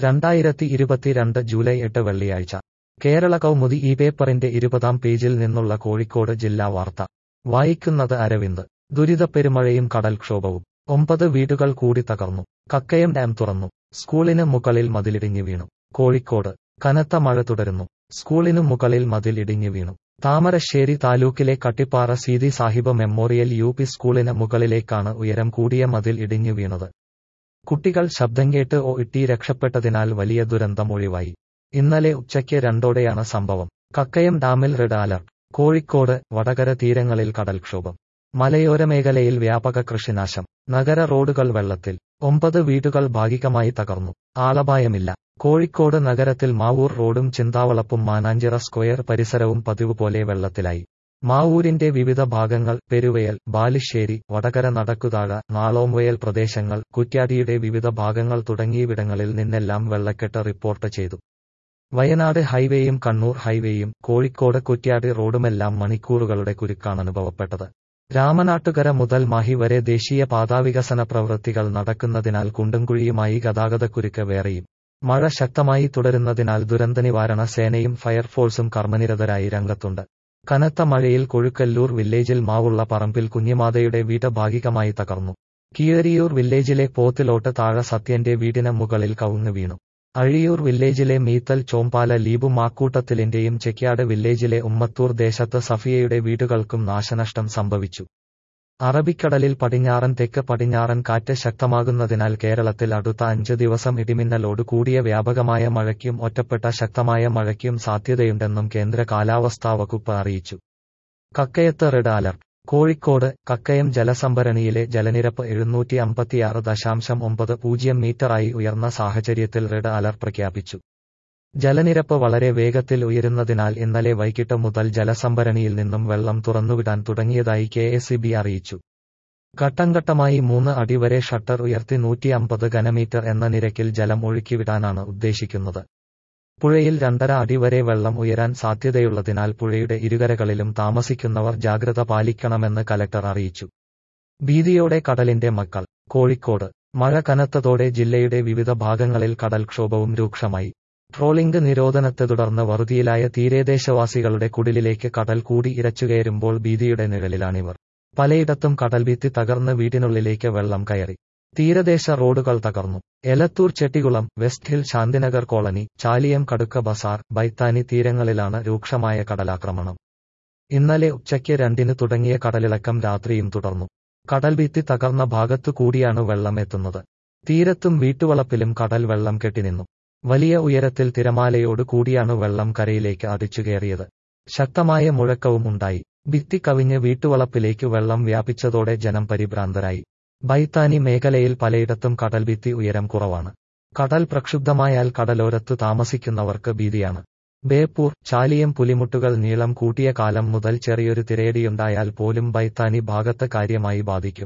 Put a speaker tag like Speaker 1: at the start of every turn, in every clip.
Speaker 1: 2022 July 8 വെള്ളിയാഴ്ച കേരള കൗമുദി ഈ പേപ്പറിന്റെ 20-ാം പേജിൽ നിന്നുള്ള കോഴിക്കോട് ജില്ലാ വാർത്ത വായിക്കുന്നത് അരവിന്ദ്. ദുരിതപ്പെരുമഴയും കടൽക്ഷോഭവും. 9 വീടുകൾ കൂടി തകർന്നു. കക്കയം ഡാം തുറന്നു. സ്കൂളിന് മുകളിൽ മതിലിടിഞ്ഞു വീണു. കോഴിക്കോട് കനത്ത മഴ തുടരുന്നു. സ്കൂളിനു മുകളിൽ മതിൽ ഇടിഞ്ഞു വീണു. താമരശ്ശേരി താലൂക്കിലെ Kattippara Seethi Sahib memorial U P സ്കൂളിന് മുകളിലേക്കാണ് ഉയരം കൂടിയ മതിൽ ഇടിഞ്ഞു വീണത്. കുട്ടികൾ ശബ്ദം കേട്ട് ഓടി രക്ഷപ്പെട്ടതിനാൽ വലിയ ദുരന്തം ഒഴിവായി. ഇന്നലെ ഉച്ചയ്ക്ക് 2-ഓടെയാണ് സംഭവം. കക്കയം ഡാമിൽ റെഡ് അലർട്ട്. കോഴിക്കോട് വടകര തീരങ്ങളിൽ കടൽക്ഷോഭം. മലയോര മേഖലയിൽ വ്യാപക കൃഷിനാശം. നഗര റോഡുകൾ വെള്ളത്തിൽ. 9 വീടുകൾ ഭാഗികമായി തകർന്നു. ആളപായമില്ല. കോഴിക്കോട് നഗരത്തിൽ മാവൂർ റോഡും ചിന്താവളപ്പും മാനാഞ്ചിറ സ്ക്വയർ പരിസരവും പതിവുപോലെ വെള്ളത്തിലായി. മാവൂരിന്റെ വിവിധ ഭാഗങ്ങൾ, പെരുവയൽ, ബാലുശ്ശേരി, വടകര നടക്കുതാഴ, നാളോംവയൽ പ്രദേശങ്ങൾ, കുറ്റ്യാടിയുടെ വിവിധ ഭാഗങ്ങൾ തുടങ്ങിയവിടങ്ങളിൽ നിന്നെല്ലാം വെള്ളക്കെട്ട് റിപ്പോർട്ട് ചെയ്തു. വയനാട് ഹൈവേയും കണ്ണൂർ ഹൈവേയും കോഴിക്കോട് കുറ്റ്യാടി റോഡുമെല്ലാം മണിക്കൂറുകളുടെ കുരുക്കാണനുഭവപ്പെട്ടത്. രാമനാട്ടുകര മുതൽ മാഹി വരെ ദേശീയ പാതാവികസന പ്രവൃത്തികൾ നടക്കുന്നതിനാൽ കുണ്ടും കുഴിയുമായി ഗതാഗതക്കുരുക്ക് വേറെയും. മഴ ശക്തമായി തുടരുന്നതിനാൽ ദുരന്തനിവാരണ സേനയും ഫയർഫോഴ്സും കർമ്മനിരതരായി രംഗത്തുണ്ട്. കനത്ത മഴയിൽ കൊഴുക്കല്ലൂർ വില്ലേജിൽ മാവുള്ള പറമ്പിൽ കുഞ്ഞിമാതയുടെ വീട് ഭാഗികമായി തകർന്നു. കീഴരിയൂർ വില്ലേജിലെ പോത്തിലോട്ട് താഴ സത്യന്റെ വീടിന് മുകളിൽ കവുങ്ങ് വീണു. അഴിയൂർ വില്ലേജിലെ മീത്തൽ ചോമ്പാല ലീബു മാക്കൂട്ടത്തിലിന്റെയും ചെക്യാട് വില്ലേജിലെ ഉമ്മത്തൂർ ദേശത്ത് സഫിയയുടെ വീടുകൾക്കും നാശനഷ്ടം സംഭവിച്ചു. അറബിക്കടലിൽ പടിഞ്ഞാറൻ തെക്ക് പടിഞ്ഞാറൻ കാറ്റ് ശക്തമാകുന്നതിനാൽ കേരളത്തിൽ അടുത്ത 5 ദിവസം ഇടിമിന്നലോട് കൂടിയ വ്യാപകമായ മഴയ്ക്കും ഒറ്റപ്പെട്ട ശക്തമായ മഴയ്ക്കും സാധ്യതയുണ്ടെന്നും കേന്ദ്ര കാലാവസ്ഥാ വകുപ്പ് അറിയിച്ചു. കക്കയത്ത് റെഡ് അലർട്ട്. കോഴിക്കോട് കക്കയം ജലസംഭരണിയിലെ ജലനിരപ്പ് 756.90 മീറ്ററായി ഉയർന്ന സാഹചര്യത്തിൽ റെഡ് അലർട്ട് പ്രഖ്യാപിച്ചു. ജലനിരപ്പ് വളരെ വേഗത്തിൽ ഉയരുന്നതിനാൽ ഇന്നലെ വൈകിട്ട് മുതൽ ജലസംഭരണിയിൽ നിന്നും വെള്ളം തുറന്നുവിടാൻ തുടങ്ങിയതായി KSEB അറിയിച്ചു. ഘട്ടംഘട്ടമായി 3 അടി വരെ ഷട്ടർ ഉയർത്തി 150 ഘനമീറ്റർ എന്ന നിരക്കിൽ ജലം ഒഴുക്കിവിടാനാണ് ഉദ്ദേശിക്കുന്നത്. പുഴയിൽ 2.5 അടി വരെ വെള്ളം ഉയരാൻ സാധ്യതയുള്ളതിനാൽ പുഴയുടെ ഇരുകരകളിലും താമസിക്കുന്നവർ ജാഗ്രത പാലിക്കണമെന്ന് കലക്ടർ അറിയിച്ചു. ഭീതിയോടെ കടലിന്റെ മക്കൾ. കോഴിക്കോട് മഴ കനത്തതോടെ ജില്ലയുടെ വിവിധ ഭാഗങ്ങളിൽ കടൽക്ഷോഭവും രൂക്ഷമായി. ട്രോളിംഗ് നിരോധനത്തെ തുടർന്ന് വറുതിയിലായ തീരദേശവാസികളുടെ കുടിലിലേക്ക് കടൽ കൂടി ഇരച്ചുകയറുമ്പോൾ ഭീതിയുടെ നിഴലിലാണിവർ. പലയിടത്തും കടൽഭിത്തി തകർന്ന് വീടിനുള്ളിലേക്ക് വെള്ളം കയറി. തീരദേശ റോഡുകൾ തകർന്നു. Elathur Chettikulam, West Hill Shanthinagar colony, Chaliyam Kadukka Bazar, Baithani തീരങ്ങളിലാണ് രൂക്ഷമായ കടലാക്രമണം. ഇന്നലെ ഉച്ചയ്ക്ക് 2-ന് തുടങ്ങിയ കടലിളക്കം രാത്രിയും തുടർന്നു. കടൽഭിത്തി തകർന്ന ഭാഗത്തു കൂടിയാണ് വെള്ളം എത്തുന്നത്. തീരത്തും വീട്ടുവളപ്പിലും കടൽ വെള്ളം കെട്ടിനിന്നു. വലിയ ഉയരത്തിൽ തിരമാലയോട് കൂടിയാണ് വെള്ളം കരയിലേക്ക് അടിച്ചുകയറിയത്. ശക്തമായ മുഴക്കവും ഉണ്ടായി. ഭിത്തി കവിഞ്ഞ് വീട്ടുവളപ്പിലേക്ക് വെള്ളം വ്യാപിച്ചതോടെ ജനം പരിഭ്രാന്തരായി. ബൈത്താനി മേഖലയിൽ പലയിടത്തും കടൽഭിത്തി ഉയരം കുറവാണ്. കടൽ പ്രക്ഷുബ്ധമായാൽ കടലോരത്തു താമസിക്കുന്നവർക്ക് ഭീതിയാണ്. ബേപ്പൂർ, ചാലിയം പുലിമുട്ടുകൾ നീളം കൂട്ടിയ കാലം മുതൽ ചെറിയൊരു തിരയടിയുണ്ടായാൽ പോലും ബൈത്താനി ഭാഗത്ത് കാര്യമായി ബാധിക്കും.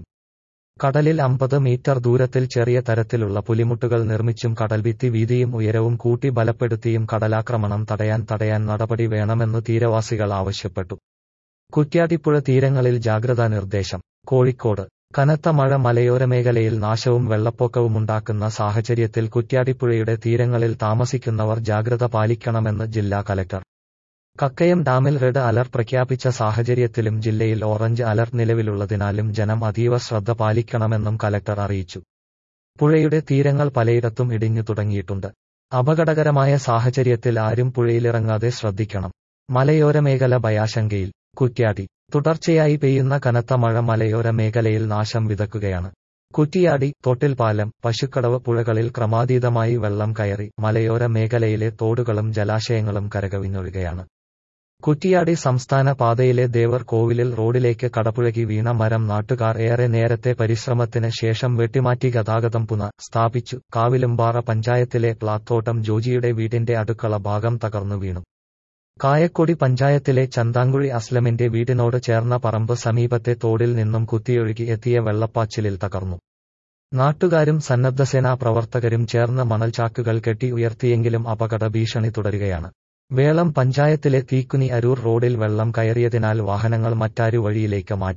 Speaker 1: കടലിൽ 50 മീറ്റർ ദൂരത്തിൽ ചെറിയ തരത്തിലുള്ള പുലിമുട്ടുകൾ നിർമ്മിച്ചും കടൽഭിത്തി വീതിയും ഉയരവും കൂട്ടി ബലപ്പെടുത്തിയും കടലാക്രമണം തടയാൻ നടപടി വേണമെന്ന് തീരവാസികൾ ആവശ്യപ്പെട്ടു. കുറ്റ്യാടിപ്പുഴ തീരങ്ങളിൽ ജാഗ്രതാ നിർദ്ദേശം. കോഴിക്കോട് കനത്ത മഴ മലയോര മേഖലയിൽ നാശവും വെള്ളപ്പൊക്കവുമുണ്ടാക്കുന്ന സാഹചര്യത്തിൽ കുറ്റ്യാടിപ്പുഴയുടെ തീരങ്ങളിൽ താമസിക്കുന്നവർ ജാഗ്രത പാലിക്കണമെന്ന് ജില്ലാ കലക്ടർ. കക്കയം ഡാമിൽ റെഡ് അലർട്ട് പ്രഖ്യാപിച്ച സാഹചര്യത്തിലും ജില്ലയിൽ ഓറഞ്ച് അലർട്ട് നിലവിലുള്ളതിനാലും ജനം അതീവ ശ്രദ്ധ പാലിക്കണമെന്നും കലക്ടർ അറിയിച്ചു. പുഴയുടെ തീരങ്ങൾ പലയിടത്തും ഇടിഞ്ഞു തുടങ്ങിയിട്ടുണ്ട്. അപകടകരമായ സാഹചര്യത്തിൽ ആരും പുഴയിലിറങ്ങാതെ ശ്രദ്ധിക്കണം. മലയോര മേഖല ഭയാശങ്കയിൽ. കുറ്റ്യാടി തുടർച്ചയായി പെയ്യുന്ന കനത്ത മഴ മലയോര മേഖലയിൽ നാശം വിതക്കുകയാണ്. കുറ്റിയാടി, തോട്ടിൽപ്പാലം, പശുക്കടവ് പുഴകളിൽ ക്രമാതീതമായി വെള്ളം കയറി മലയോര മേഖലയിലെ തോടുകളും ജലാശയങ്ങളും കരകവിഞ്ഞൊഴുകയാണ്. കുറ്റിയാടി സംസ്ഥാന പാതയിലെ ദേവർ കോവിലിൽ റോഡിലേക്ക് കടപുഴകി വീണ മരം നാട്ടുകാർ ഏറെ നേരത്തെ പരിശ്രമത്തിന് ശേഷം വെട്ടിമാറ്റി ഗതാഗതം സ്ഥാപിച്ചു. കാവിലുംപാറ പഞ്ചായത്തിലെ പ്ലാത്തോട്ടം ജോജിയുടെ വീടിന്റെ അടുക്കള ഭാഗം തകർന്നു വീണു. കായക്കൊടി പഞ്ചായത്തിലെ ചന്താങ്കുഴി അസ്ലമിന്റെ വീടിനോട് ചേർന്ന പറമ്പ് സമീപത്തെ തോടിൽ നിന്നും കുത്തിയൊഴുകി എത്തിയ വെള്ളപ്പാച്ചിലിൽ തകർന്നു. നാട്ടുകാരും സന്നദ്ധസേനാ പ്രവർത്തകരും ചേർന്ന് മണൽചാക്കുകൾ കെട്ടി ഉയർത്തിയെങ്കിലും അപകട ഭീഷണി തുടരുകയാണ്. വേളം പഞ്ചായത്തിലെ തീക്കുനി അരൂർ റോഡിൽ വെള്ളം കയറിയതിനാൽ വാഹനങ്ങൾ മറ്റാരു വഴിയിലേക്ക് മാറ്റി.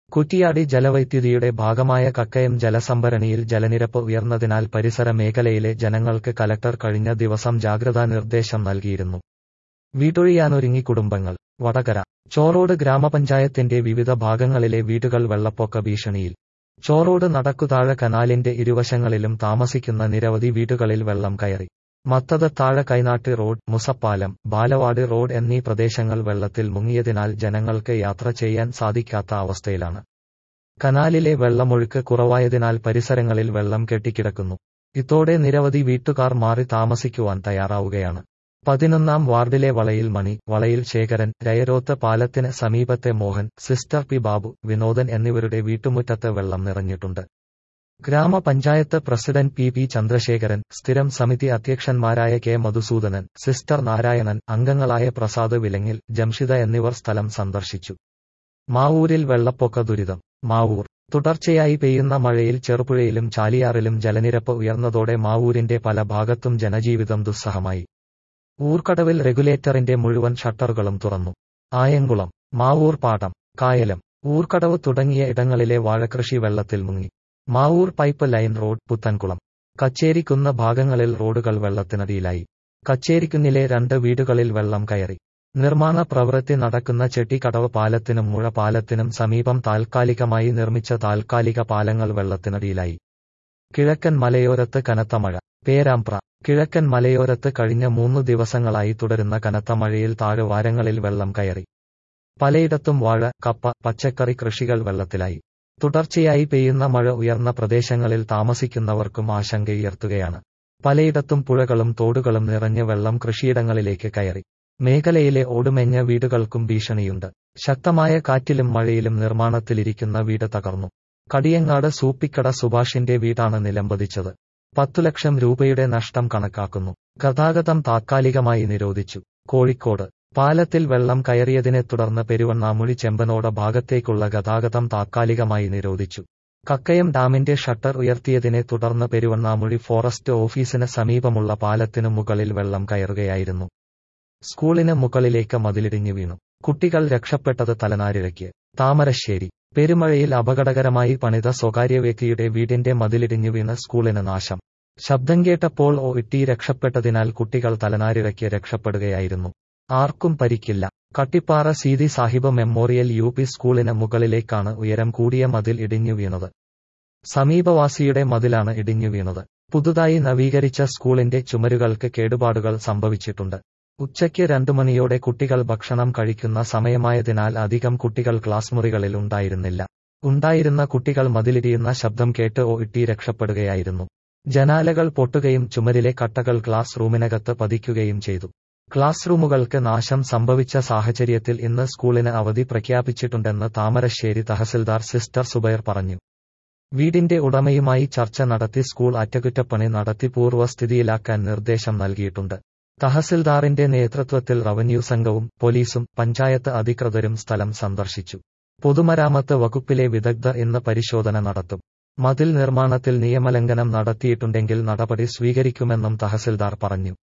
Speaker 1: കുറ്റിയാടി ജലവൈദ്യുതിയുടെ ഭാഗമായ കക്കയം ജലസംഭരണിയിൽ ജലനിരപ്പ് ഉയർന്നതിനാൽ പരിസര മേഖലയിലെ ജനങ്ങൾക്ക് കലക്ടർ കഴിഞ്ഞ ദിവസം ജാഗ്രതാ നിർദ്ദേശം നൽകിയിരുന്നു. വീടൊഴിയാനൊരുങ്ങി കുടുംബങ്ങൾ. വടകര ചോറോട് ഗ്രാമപഞ്ചായത്തിന്റെ വിവിധ ഭാഗങ്ങളിലെ വീടുകൾ വെള്ളപ്പൊക്ക ഭീഷണിയിൽ. ചോറോട് നടക്കുതാഴ കനാലിന്റെ ഇരുവശങ്ങളിലും താമസിക്കുന്ന നിരവധി വീടുകളിൽ വെള്ളം കയറി. മത്തതത്താഴ കൈനാട്ട് റോഡ്, മുസപ്പാലം, ബാലവാട് റോഡ് എന്നീ പ്രദേശങ്ങൾ വെള്ളത്തിൽ മുങ്ങിയതിനാൽ ജനങ്ങൾക്ക് യാത്ര ചെയ്യാൻ സാധിക്കാത്ത അവസ്ഥയിലാണ്. കനാലിലെ വെള്ളമൊഴുക്ക് കുറവായതിനാൽ പരിസരങ്ങളിൽ വെള്ളം കെട്ടിക്കിടക്കുന്നു. ഇതോടെ നിരവധി വീട്ടുകാർ മാറി താമസിക്കുവാൻ തയ്യാറാവുകയാണ്. 11-ാം വാർഡിലെ വളയിൽ മണി, വളയിൽ ശേഖരൻ, രയരോത്ത് പാലത്തിന് സമീപത്തെ മോഹൻ, സിസ്റ്റർ പി ബാബു, വിനോദൻ എന്നിവരുടെ വീട്ടുമുറ്റത്ത് വെള്ളം നിറഞ്ഞിട്ടുണ്ട്. ഗ്രാമപഞ്ചായത്ത് പ്രസിഡന്റ് പി ചന്ദ്രശേഖരൻ, സ്ഥിരം സമിതി അധ്യക്ഷന്മാരായ കെ മധുസൂദനൻ, സിസ്റ്റർ നാരായണൻ, അംഗങ്ങളായ പ്രസാദ് വിലങ്ങിൽ, ജംഷിദ എന്നിവർ സ്ഥലം സന്ദർശിച്ചു. മാവൂരിൽ വെള്ളപ്പൊക്ക ദുരിതം. മാവൂർ തുടർച്ചയായി പെയ്യുന്ന മഴയിൽ ചെറുപുഴയിലും ചാലിയാറിലും ജലനിരപ്പ് ഉയർന്നതോടെ മാവൂരിന്റെ പല ഭാഗത്തും ജനജീവിതം ദുസ്സഹമായി. ഊർക്കടവിൽ റെഗുലേറ്ററിന്റെ മുഴുവൻ ഷട്ടറുകളും തുറന്നു. ആയങ്കുളം, മാവൂർ പാടം, കായലം, ഊർക്കടവ് തുടങ്ങിയ ഇടങ്ങളിലെ വാഴകൃഷി വെള്ളത്തിൽ മുങ്ങി. Mavoor pipe line road, Puthenkulam, Kacherikkunnu ഭാഗങ്ങളിൽ റോഡുകൾ വെള്ളത്തിനടിയിലായി. കച്ചേരിക്കുന്നിലെ 2 വീടുകളിൽ വെള്ളം കയറി. നിർമ്മാണ പ്രവൃത്തി നടക്കുന്ന ചെട്ടിക്കടവ് പാലത്തിനും മുഴ പാലത്തിനും സമീപം താൽക്കാലികമായി നിർമ്മിച്ച താൽക്കാലിക പാലങ്ങൾ വെള്ളത്തിനടിയിലായി. കിഴക്കൻ മലയോരത്ത് കനത്ത മഴ. പേരാമ്പ്ര കിഴക്കൻ മലയോരത്ത് കഴിഞ്ഞ 3 ദിവസങ്ങളായി തുടരുന്ന കനത്ത മഴയിൽ താഴ്വാരങ്ങളിൽ വെള്ളം കയറി. പലയിടത്തും വാഴ, കപ്പ, പച്ചക്കറി കൃഷികൾ വെള്ളത്തിലായി. തുടർച്ചയായി പെയ്യുന്ന മഴ ഉയർന്ന പ്രദേശങ്ങളിൽ താമസിക്കുന്നവർക്കും ആശങ്കയുയർത്തുകയാണ്. പലയിടത്തും പുഴകളും തോടുകളും നിറഞ്ഞ വെള്ളം കൃഷിയിടങ്ങളിലേക്ക് കയറി. മേഖലയിലെ ഓടുമെഞ്ഞ വീടുകൾക്കും ഭീഷണിയുണ്ട്. ശക്തമായ കാറ്റിലും മഴയിലും നിർമ്മാണത്തിലിരിക്കുന്ന വീട് തകർന്നു. കടിയങ്ങാട് സൂപ്പിക്കട സുഭാഷിന്റെ വീടാണ് നിലംപതിച്ചത്. 10 ലക്ഷം രൂപയുടെ നഷ്ടം കണക്കാക്കുന്നു. ഗതാഗതം താത്കാലികമായി നിരോധിച്ചു. കോഴിക്കോട് പാലത്തിൽ വെള്ളം കയറിയതിനെ തുടർന്ന് പെരുവണ്ണാമുഴി ചെമ്പനോട ഭാഗത്തേക്കുള്ള ഗതാഗതം താത്കാലികമായി നിരോധിച്ചു. കക്കയം ഡാമിന്റെ ഷട്ടർ ഉയർത്തിയതിനെ തുടർന്ന് പെരുവണ്ണാമുഴി ഫോറസ്റ്റ് ഓഫീസിന് സമീപമുള്ള പാലത്തിനു മുകളിൽ വെള്ളം കയറുകയായിരുന്നു. സ്കൂളിന് മുകളിലേക്ക് മതിലിടിഞ്ഞു വീണു. കുട്ടികൾ രക്ഷപ്പെട്ടത് തലനാരിഴയ്ക്ക്. താമരശ്ശേരി പെരുമഴയിൽ അപകടകരമായി പണിത സ്വകാര്യ വ്യക്തിയുടെ വീടിന്റെ മതിലിടിഞ്ഞു വീണ് സ്കൂളിന് നാശം. ശബ്ദം കേട്ടപ്പോൾ ഓടി രക്ഷപ്പെട്ടതിനാൽ കുട്ടികൾ തലനാരിഴയ്ക്ക് രക്ഷപ്പെടുകയായിരുന്നു. ആർക്കും പരിക്കില്ല. കട്ടിപ്പാറ സീതി സാഹിബ് മെമ്മോറിയൽ UP സ്കൂളിന് മുകളിലേക്കാണ് ഉയരം കൂടിയ മതിൽ ഇടിഞ്ഞു വീണത്. സമീപവാസിയുടെ മതിലാണ് ഇടിഞ്ഞു വീണത്. പുതുതായി നവീകരിച്ച സ്കൂളിന്റെ ചുമരുകൾക്ക് കേടുപാടുകൾ സംഭവിച്ചിട്ടുണ്ട്. ഉച്ചയ്ക്ക് 2 മണിയോടെ കുട്ടികൾ ഭക്ഷണം കഴിക്കുന്ന സമയമായതിനാൽ അധികം കുട്ടികൾ ക്ലാസ് മുറികളിൽ ഉണ്ടായിരുന്നില്ല. ഉണ്ടായിരുന്ന കുട്ടികൾ മതിലിടിയുന്ന ശബ്ദം കേട്ട് ഓടി രക്ഷപ്പെടുകയായിരുന്നു. ജനാലകൾ പൊട്ടുകയും ചുമരിലെ കട്ടകൾ ക്ലാസ് റൂമിനകത്ത് പതിക്കുകയും ചെയ്തു. ക്ലാസ് റൂമുകൾക്ക് നാശം സംഭവിച്ച സാഹചര്യത്തിൽ ഇന്ന് സ്കൂളിന് അവധി പ്രഖ്യാപിച്ചിട്ടുണ്ടെന്ന് താമരശ്ശേരി തഹസിൽദാർ സിസ്റ്റർ സുബൈർ പറഞ്ഞു. വീടിന്റെ ഉടമയുമായി ചർച്ച നടത്തി സ്കൂൾ അറ്റകുറ്റപ്പണി നടത്തി പൂർവ്വസ്ഥിതിയിലാക്കാൻ നിർദ്ദേശം നൽകിയിട്ടുണ്ട്. തഹസിൽദാറിന്റെ നേതൃത്വത്തിൽ റവന്യൂ സംഘവും പോലീസും പഞ്ചായത്ത് അധികൃതരും സ്ഥലം സന്ദർശിച്ചു. പൊതുമരാമത്ത് വകുപ്പിലെ വിദഗ്ധർ ഇന്ന് പരിശോധന നടത്തും. മതിൽ നിർമ്മാണത്തിൽ നിയമലംഘനം നടത്തിയിട്ടുണ്ടെങ്കിൽ നടപടി സ്വീകരിക്കുമെന്നും തഹസിൽദാർ പറഞ്ഞു.